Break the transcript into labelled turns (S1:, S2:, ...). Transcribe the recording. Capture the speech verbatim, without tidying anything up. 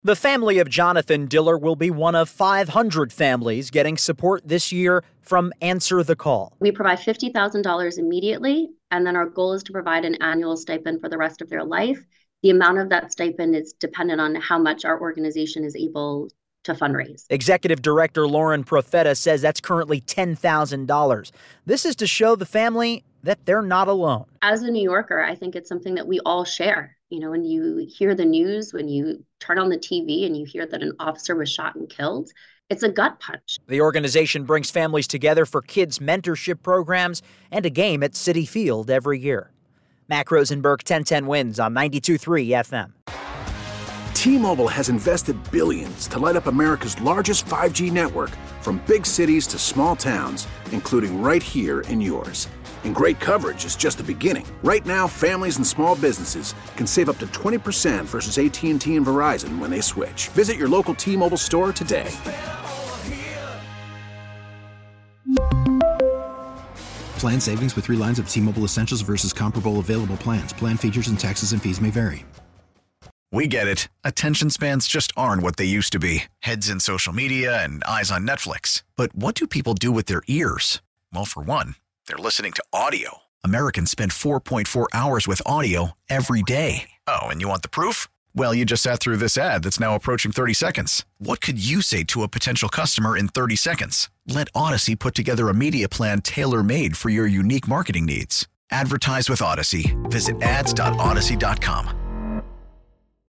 S1: The family of Jonathan Diller will be one of five hundred families getting support this year from Answer the Call.
S2: We provide fifty thousand dollars immediately, and then our goal is to provide an annual stipend for the rest of their life. The amount of that stipend is dependent on how much our organization is able to fundraise.
S1: Executive Director Lauren Profeta says that's currently ten thousand dollars. This is to show the family that they're not alone.
S2: As a New Yorker, I think it's something that we all share. You know, when you hear the news, when you turn on the T V and you hear that an officer was shot and killed, it's a gut punch.
S1: The organization brings families together for kids' mentorship programs and a game at Citi Field every year. Mac Rosenberg, ten ten Wins on ninety-two point three F M.
S3: T-Mobile has invested billions to light up America's largest five G network, from big cities to small towns, including right here in yours. And great coverage is just the beginning. Right now, families and small businesses can save up to twenty percent versus A T and T and Verizon when they switch. Visit your local T-Mobile store today.
S4: Plan savings with three lines of T-Mobile Essentials versus comparable available plans. Plan features and taxes and fees may vary.
S5: We get it. Attention spans just aren't what they used to be. Heads in social media and eyes on Netflix. But what do people do with their ears? Well, for one, they're listening to audio. Americans spend four point four hours with audio every day. Oh, and you want the proof? Well, you just sat through this ad that's now approaching thirty seconds. What could you say to a potential customer in thirty seconds? Let Odyssey put together a media plan tailor-made for your unique marketing needs. Advertise with Odyssey. Visit ads dot odyssey dot com.